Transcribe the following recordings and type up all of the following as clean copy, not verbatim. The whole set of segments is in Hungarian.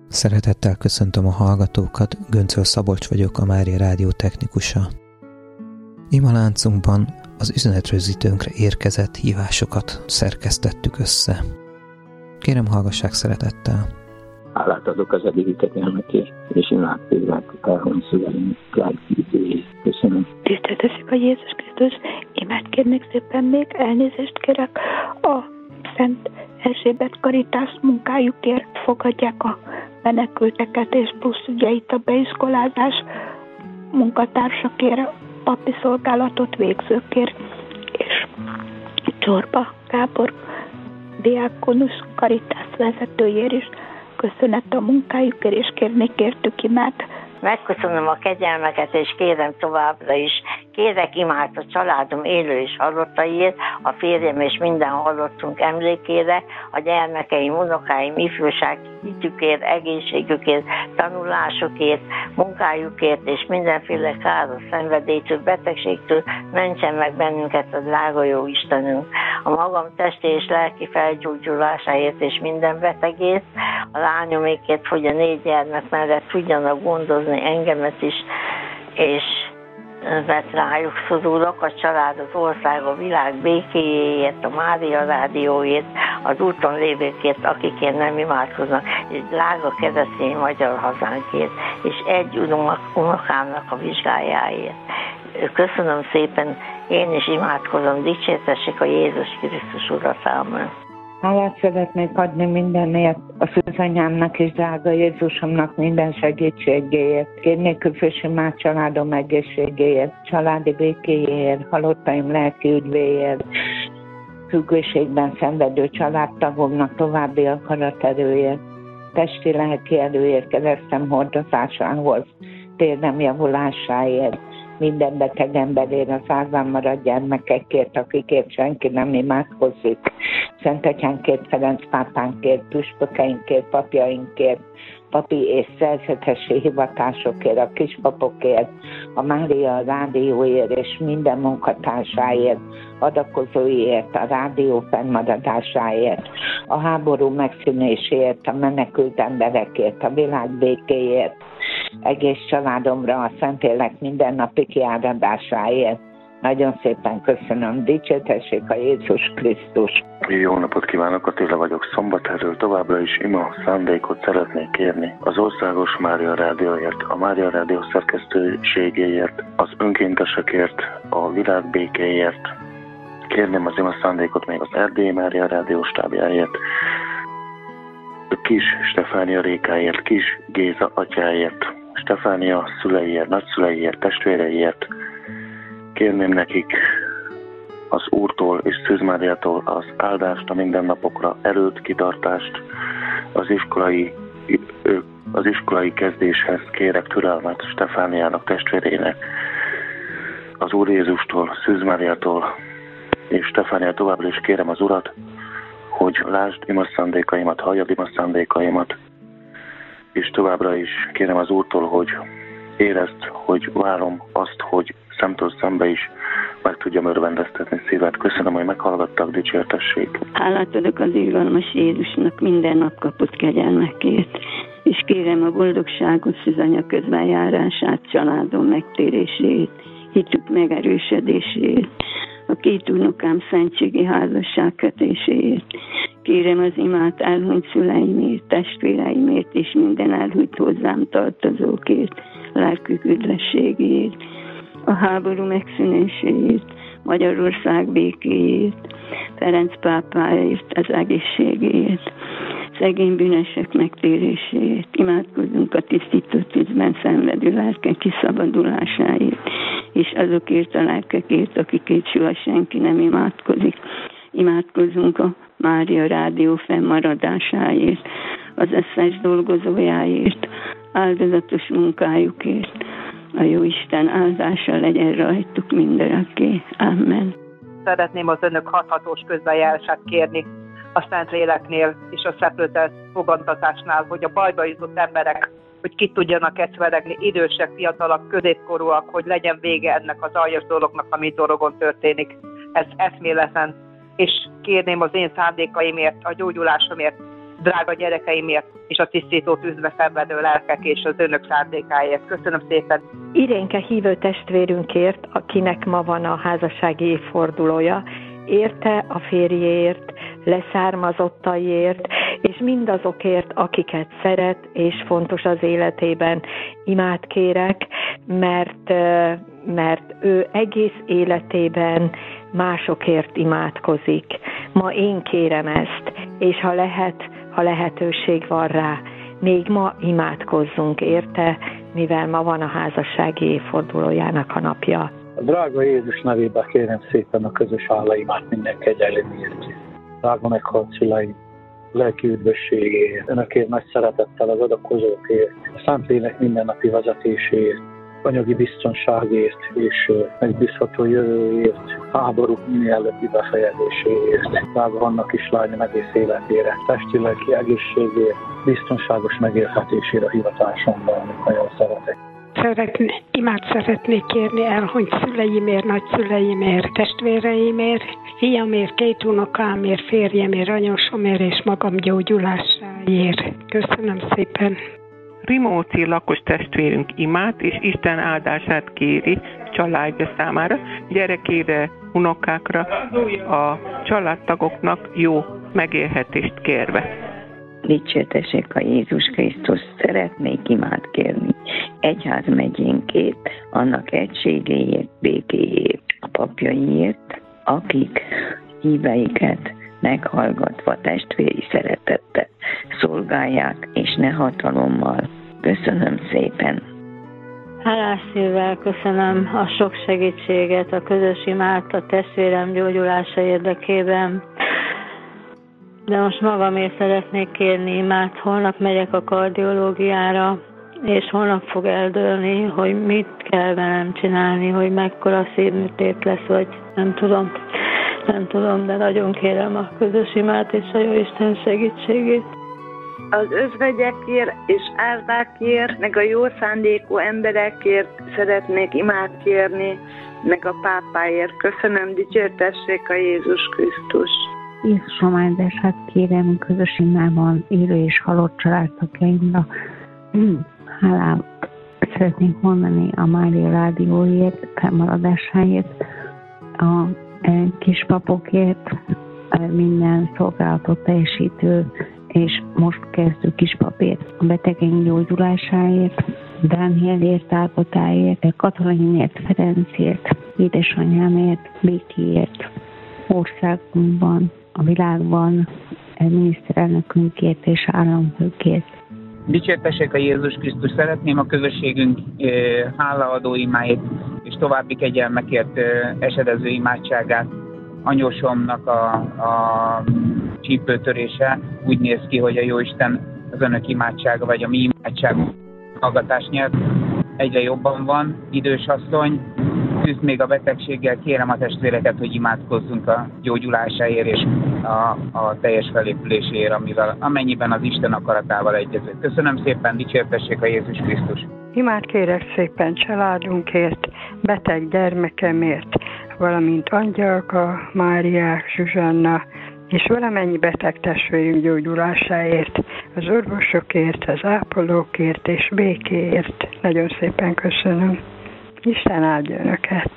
Szeretettel köszöntöm a hallgatókat, Göncöl Szabolcs vagyok, a Mária Rádió technikusa. Imaláncunkban az üzenetrögzítőnkre érkezett hívásokat szerkesztettük össze. Kérem, hallgassák szeretettel. Hálát adok az eddigi kegyelmekért, és imádkozzák elhony szüleim lelki. Köszönöm. Tiszteltessük a Jézus Krisztus, imád kérnék szépen még, elnézést kérek a Szent Erzsébet Karitász munkájukért, fogadják a menekülteket, és plusz ugye itt a beiskolázás munkatársakért, papi szolgálatot végzőkért, és Csorba Gábor diákonusz Karitász vezetőjér is köszönet a munkájukért, és kérnék értük imád. Megköszönöm a kegyelmeket, és kérem továbbra is. Kérek imád a családom élő és halottaiért, a férjem és minden halottunk emlékére, a gyermekeim, unokáim, ifjúság hitükért, egészségükért, tanulásukért, munkájukért és mindenféle káros szenvedélytől, betegségtől mentsen meg bennünket a drága jó Istenünk. A magam testi és lelki felgyógyulásáért és minden betegért, a lányomékért, hogy a 4 gyermek mellett tudjanak gondozni engemet is, és mert rájuk szorulok, a család, az ország, a világ békéjéért, a Mária Rádióért, az úton lévőkért, akikért nem imádkoznak, és drága keresztény magyar hazánkért, és egy unokámnak a vizsgájáért. Köszönöm szépen, én is imádkozom, dicsértessék a Jézus Krisztus Ura számon. Hálát szeretnék adni mindenért, a szűzanyámnak és drága Jézusomnak minden segítségéért. Kérnék közös imád családom egészségéért, családi békéjéért, halottaim lelki üdvéért, függőségben szenvedő családtagomnak további akaraterőért, testi lelki erőért, keresztem hordozásához, térdem javulásáért, minden beteg emberért, az árván maradt gyermekekért, akikért senki nem imádkozik, Szent Atyánkért, Ferenc pápánkért, püspökeinkért, papjainkért, papi és szerzetesi hivatásokért, a kispapokért, a Mária Rádióért és minden munkatársáért, adakozóiért, a rádió fennmaradásáért, a háború megszűnéséért, a menekült emberekért, a világ békéért, egész családomra a Szentlélek mindennapi kiáradásáért. Nagyon szépen köszönöm, dicsértessék a Jézus Krisztus. Jó napot kívánok, Attila vagyok Szombathelyről. Továbbra is ima szándékot szeretnék kérni az Országos Mária Rádióért, a Mária Rádió szerkesztőségéért, az önkéntesekért, a világ békéért. Kérném az ima szándékot még az Erdélyi Mária Rádió stábjáért, Kis Stefánia Rékáért, Kis Géza atyáért, Stefánia szüleiért, nagyszüleiért, testvéreiért. Kérném nekik az Úrtól és Szűz Máriától az áldást a mindennapokra, erőt, kitartást, az iskolai kezdéshez kérek türelmet Stefániának, testvérének, az Úr Jézustól, Szűz Máriától és Stefánia továbbra is kérem az Urat, hogy lásd imaszándékaimat, halljad imaszándékaimat, és továbbra is kérem az Úrtól, hogy érezd, hogy várom azt, hogy szemtől szembe is meg tudjam örvendeztetni szívet. Köszönöm, hogy meghallgattak, dicsértessék. Hálát adok az irgalmas Jézusnak minden nap kapott kegyelmekért, és kérem a boldogságos szűzanya közbenjárását, családom megtérését, hitük megerősödését, a 2 unokám szentségi házasságkötéséért. Kérem az imát elhunyt szüleimért, testvéreimért és minden elhunyt hozzám tartozókért, lelkük üdvességéért, a háború megszűnéséért, Magyarország békéért, Ferenc pápáért, az egészségéért, szegény bűnösök megtéréséért. Imádkozzunk a tisztító tűzben szenvedő lelkek kiszabadulásáért, és azokért a lelkekért, akikért soha senki nem imádkozik. Imádkozzunk a Mária Rádió fennmaradásáért, az összes dolgozójáért, áldozatos munkájukért. A Jóisten áldása legyen rajtuk mindörökké. Amen. Szeretném az önök hathatós közbenjárását kérni a Szentléleknél és a szeplőtelt fogantatásnál, hogy a bajba jutott emberek, hogy ki tudjanak ezt veregni, idősek, fiatalak, középkorúak, hogy legyen vége ennek az aljas dolognak, ami dorogon történik. Ez eszméletlen. És kérném az én szándékaimért, a gyógyulásomért, drága gyerekeimért, és a tisztító tűzbe szenvedő lelkek és az önök szándékáért. Köszönöm szépen! Irénke hívő testvérünkért, akinek ma van a házassági évfordulója, érte, a férjéért, leszármazottaiért, és mindazokért, akiket szeret, és fontos az életében. Imádkérek, mert ő egész életében másokért imádkozik. Ma én kérem ezt, és ha lehetőség van rá, még ma imádkozzunk érte, mivel ma van a házassági évfordulójának a napja. A drága Jézus nevében kérem szépen a közös hálaimát minden kegyelmért. Drága meghalt szüleim, lelki üdvösségéért, önökért nagy szeretettel az adakozókért, a Szentlélek mindennapi vezetéséért, anyagi biztonságért és megbízható jövőért, háborúk minél előbbi befejezéséért, drága annak is lánya egész életére, testi-lelki egészségért, biztonságos megélhetésére a hivatásomban, amit nagyon szeretek. Imát szeretnék kérni elhunyt szüleimért, nagyszüleimért, testvéreimért, fiamért, 2 unokámért, férjemért, anyósomért és magam gyógyulásáért. Köszönöm szépen! Rimóci lakos testvérünk imát és Isten áldását kéri családja számára, gyerekére, unokákra, a családtagoknak jó megélhetést kérve. Dicsértessék a Jézus Krisztus, szeretnék imát kérni egyházmegyénkért, annak egységéért, békéért, a papjaiért, akik híveiket meghallgatva testvéri szeretettel szolgálják, és ne hatalommal. Köszönöm szépen! Hálás szívvel köszönöm a sok segítséget, a közös imát a testvérem gyógyulása érdekében. De most magamért szeretnék kérni imát. Holnap megyek a kardiológiára, és holnap fog eldőlni, hogy mit kell velem csinálni, hogy mekkora szívműtét lesz, vagy nem tudom, de nagyon kérem a közös imát és a Jóisten segítségét. Az özvegyekért és árvákért, meg a jó szándékú emberekért szeretnék imát kérni, meg a pápáért. Köszönöm, dicsértessék a Jézus Krisztus. Jézusom áldását kérem közös imában élő és halott családtagjaimra. Hálát szeretnék mondani a Mária Rádióért, felmaradásáért, a kispapokért, minden szolgálatot teljesítő és most kezdő kispapért, a betegeink gyógyulásáért, Dánielért, Ágotáért, Katalinért, Ferencért, édesanyámért, Békiért, országunkban, a világban, miniszterelnökünkért és államfőkért. Dicsértessék a Jézus Krisztus, szeretném a közösségünk hálaadó imáit és további kegyelmekért esedező imádságát. Anyósomnak a csípőtörése úgy néz ki, hogy a Jóisten az önök imádsága, vagy a mi imádságunk hallgatást nyert. Egyre jobban van, idős asszony, küzd még a betegséggel, kérem a testvéreket, hogy imádkozzunk a gyógyulásáért és a teljes felépüléséért, amennyiben az Isten akaratával egyező. Köszönöm szépen, dicsértessék a Jézus Krisztus! Imát kérek szépen családunkért, beteg gyermekemért, valamint Angyalka, Máriák, Zsuzsanna, és valamennyi beteg testvérünk gyógyulásáért, az orvosokért, az ápolókért és békéért. Nagyon szépen köszönöm. Isten áldja önöket!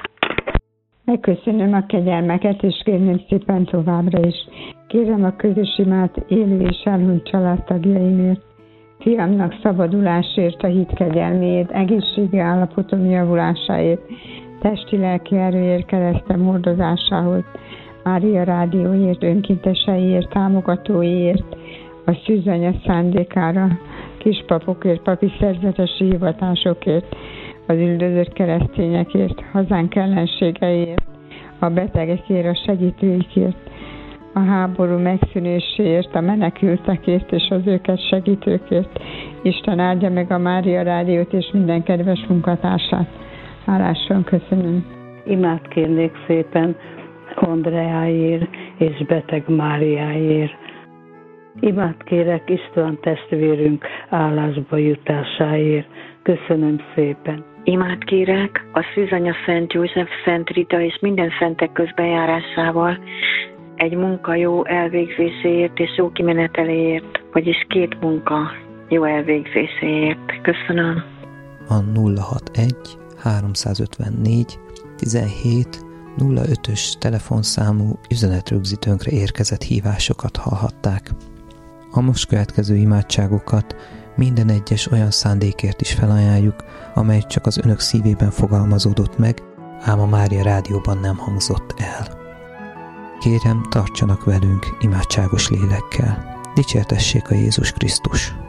Megköszönöm a kegyelmeket, és kérném szépen továbbra is. Kérem a közös imát élő és elhunyt családtagjaimért, fiamnak szabadulásért, a hit kegyelméért, egészségi állapotom javulásáért, testi-lelki erőért, keresztem hordozásához, Mária Rádióért, önkénteseiért, támogatóiért, a szűzanya szándékára, kispapokért, papi szerzetesi hivatásokért, az üldözött keresztényekért, hazánk ellenségeiért, a betegekért, a segítőikért, a háború megszűnéséért, a menekültekért és az őket segítőkért. Isten áldja meg a Mária Rádiót és minden kedves munkatársát. Hálásan köszönöm. Imát kérnék szépen Andreáért és beteg Máriáért. Imát kérek István testvérünk állásba jutásáért. Köszönöm szépen. Imát kérek a Szűzanya Szent József, Szent Rita és minden szentek közbejárásával egy munka jó elvégzéséért és jó kimeneteléért, vagyis 2 munka jó elvégzéséért. Köszönöm. A 061 354 17 05-ös telefonszámú üzenetrögzítőnkre érkezett hívásokat hallhatták. A most következő imádságokat minden egyes olyan szándékért is felajánljuk, amely csak az önök szívében fogalmazódott meg, ám a Mária Rádióban nem hangzott el. Kérem, tartsanak velünk imádságos lélekkel. Dicsértessék a Jézus Krisztus!